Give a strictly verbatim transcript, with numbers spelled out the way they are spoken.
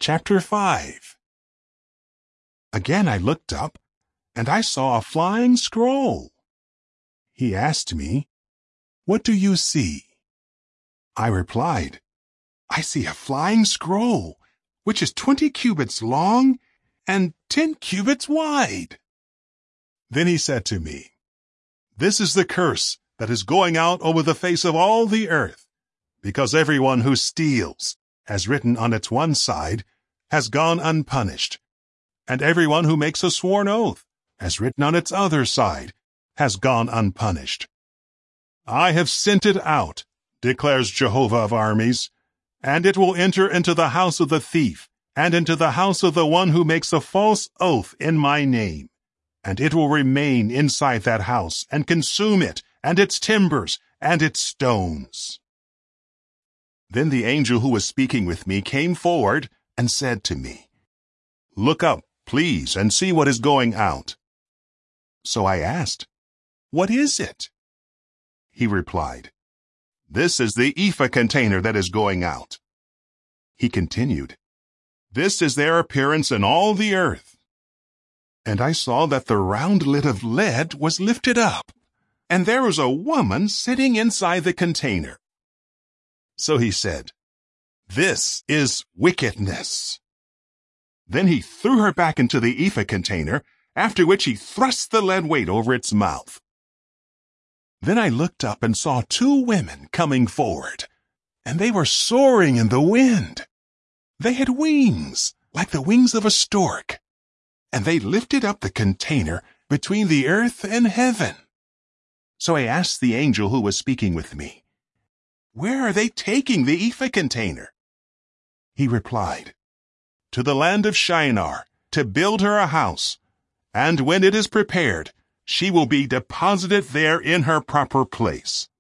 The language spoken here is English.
Chapter five. Again I looked up, and I saw a flying scroll. He asked me, "What do you see?" I replied, "I see a flying scroll, which is twenty cubits long and ten cubits wide." Then he said to me, "This is the curse that is going out over the face of all the earth, because everyone who steals, as written on its one side, has gone unpunished, and everyone who makes a sworn oath, as written on its other side, has gone unpunished. I have sent it out, declares Jehovah of armies, and it will enter into the house of the thief, and into the house of the one who makes a false oath in my name, and it will remain inside that house, and consume it, and its timbers, and its stones." Then the angel who was speaking with me came forward and said to me, "Look up, please, and see what is going out." So I asked, "What is it?" He replied, "This is the ephah container that is going out." He continued, "This is their appearance in all the earth." And I saw that the round lid of lead was lifted up, and there was a woman sitting inside the container. So he said, "This is wickedness." Then he threw her back into the ephah container, after which he thrust the lead weight over its mouth. Then I looked up and saw two women coming forward, and they were soaring in the wind. They had wings, like the wings of a stork, and they lifted up the container between the earth and heaven. So I asked the angel who was speaking with me, "Where are they taking the ephah container?" He replied, "To the land of Shinar, to build her a house, and when it is prepared, she will be deposited there in her proper place."